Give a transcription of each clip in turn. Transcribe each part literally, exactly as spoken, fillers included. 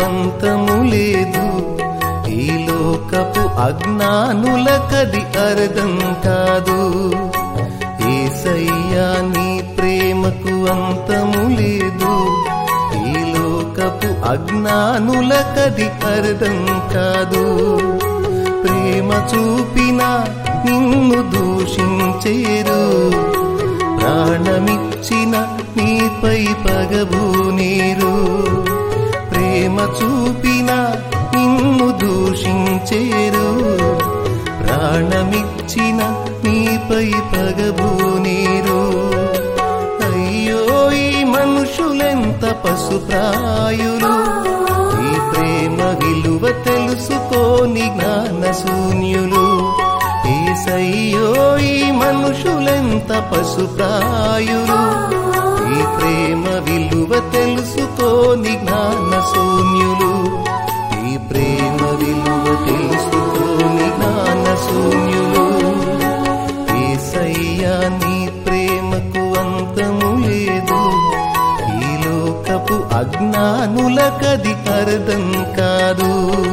అంతము లేదు, ఈ లోకపు అజ్ఞానులకది అర్థం కాదు. యేసయ్యా నీ ప్రేమకు అంతము లేదు, ఈ లోకపు అజ్ఞానులకది అర్థం కాదు. ప్రేమ చూపిన నిన్ను దూషించేరు, ప్రాణమిచ్చిన నీపై పగబూనేరు. ప్రేమ చూపిన నిన్ను దూషించేరు, ప్రాణమిచ్చిన నీపై పగబూనేరు. అయ్యో ఈ మనుషులెంత పశుప్రాయులు, ఈ ప్రేమ విలువ తెలుసుకోని జ్ఞాన శూన్యులు. యేసయ్యో ఈ మనుషులెంత పశుప్రాయులు, ఈ ప్రేమ విలువ తెలుసుకోని జ్ఞాన శూన్యులు. ఈ ప్రేమ విలువ తెలుసుకోని జ్ఞాన శూన్యులు. యేసయ్యా నీ ప్రేమకు అంతము లేదు, ఈ లోకపు అజ్ఞానులకది అర్థం కాదు.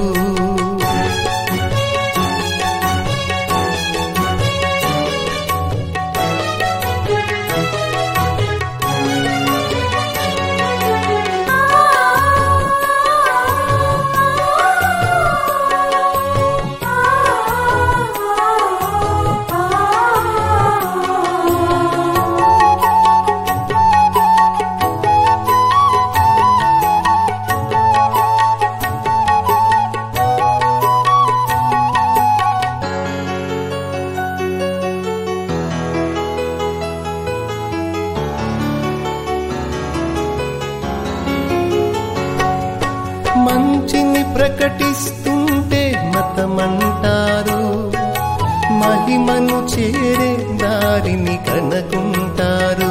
మంచిని ప్రకటిస్తుంటే మతమంటారు, మహిమను చేరే దారిని కనుకుంటారు.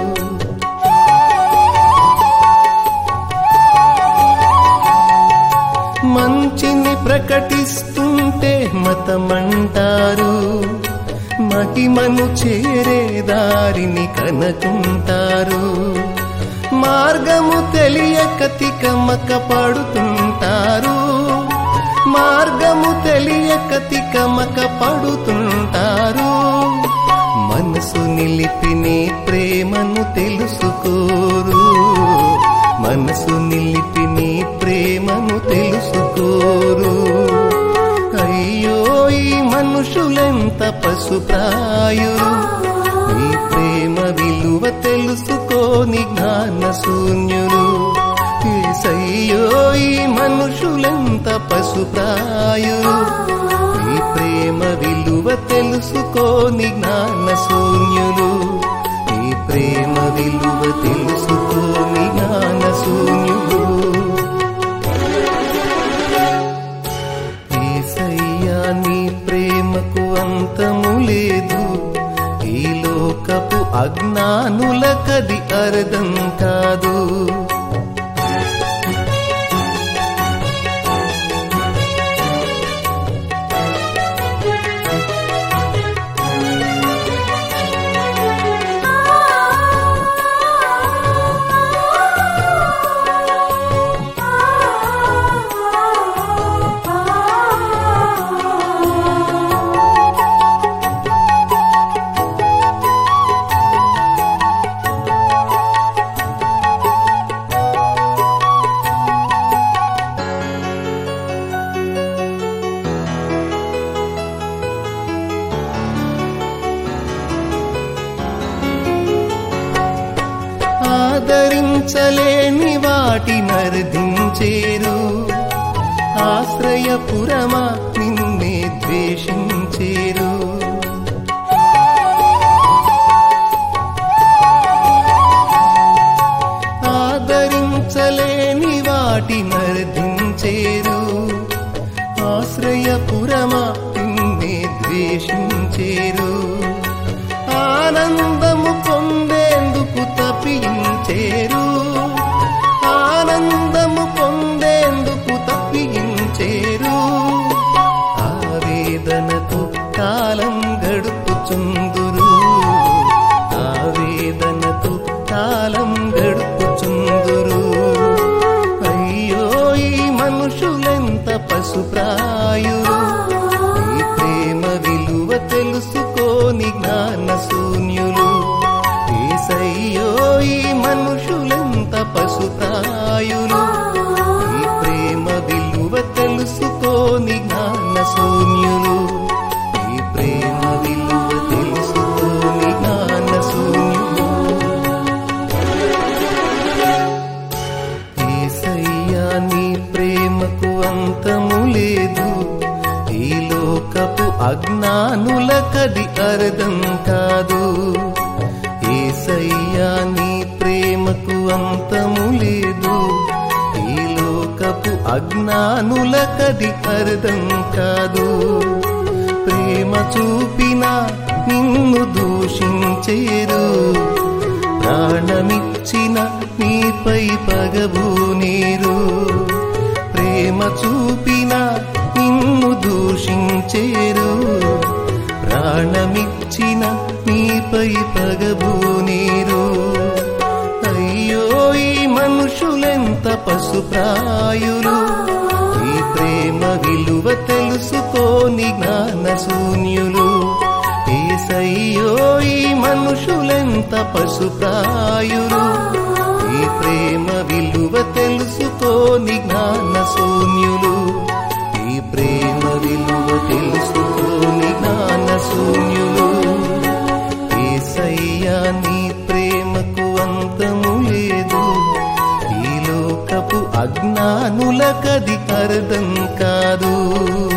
మంచిని ప్రకటిస్తుంటే మతమంటారు, మహిమను చేరే దారిని కనుకుంటారు. మార్గము తెలియక తికమక పడుతుంటారు, మార్గము తెలియక తికమక పడుతుంటారు. మనసు నిలిపి నీ ప్రేమను తెలుసుకోరు, మనసు నిలిపి నీ ప్రేమను తెలుసుకోరు. అయ్యో ఈ మనుషులెంత పశుప్రాయులు, నీ ప్రేమ విలువ తెలుసుకోని జ్ఞాన శూన్యులు. యేసయ్యో ఈ మనుషులెంత పశుప్రాయులు, నీ ప్రేమ విలువ తెలుసుకోని జ్ఞాన శూన్యులు. నీ ప్రేమ విలువ తెలుసుకోని జ్ఞాన శూన్యులు. యేసయ్యా నీ ప్రేమకు అంతము లేదు, ఈ లోకపు అజ్ఞానులకది అర్థం కాదు. ఆదరించలేని వాటినర్థించేరు, ఆశ్రయపురమా నిన్నే ద్వేషించేరు. ఆదరించలేని వాటినర్థించేరు, ఆశ్రయపురమా నిన్నే ద్వేషించేరు. ఆనందము పొందేందుకు తప్పించేరు, ఆనందము పొందేందుకు తప్పించేరు. ఆవేదనతో కాలం గడుపుచుందురు, ఆవేదనతో కాలం గడుపుచుందురు. అయ్యో ఈ మనుషులెంత పశుప్రాయులు నీ ప్రేమ విలువ తెలుసుకోని జ్ఞాన శూన్యులు యేసయ్యో ఈ మనుషులెంత పశుప్రాయులు నీ ప్రేమ విలువ తెలుసుకోని జ్ఞాన శూన్యులు నీ ప్రేమ విలువ తెలుసుకోని జ్ఞాన శూన్యులు యేసయ్యా నీ ప్రేమకు అంతము లేదు ఈ లోకపు అజ్ఞానులకది అర్థం కాదు యేసయ్యా నీ ప్రేమకు అంతము లేదు ఈ లోకపు అజ్ఞానులకది అర్థం కాదు ప్రేమ చూపిన నిన్ను దూషించేరు ప్రాణమిచ్చిన నీపై పగబూనేరు ప్రేమ చూపిన నిన్ను దూషించేరు ప్రాణమిచ్చిన నీపై పగబూనేరు అయ్యో ఈ మనుషులెంత పశుప్రాయులు ఈ ప్రేమ విలువ తెలుసుకోని జ్ఞాన శూన్యులు యేసయ్యో ఈ మనుషులెంత పశుప్రాయులు ఈ ప్రేమ విలువ తెలుసుకోని జ్ఞాన శూన్యులు ఈ ప్రేమ విలువ తెలుసుకోని జ్ఞాన శూన్యులు యేసయ్యా నీ ప్రేమకు అంతము లేదు ఈ లోకపు అజ్ఞానులకది అర్థం కాదు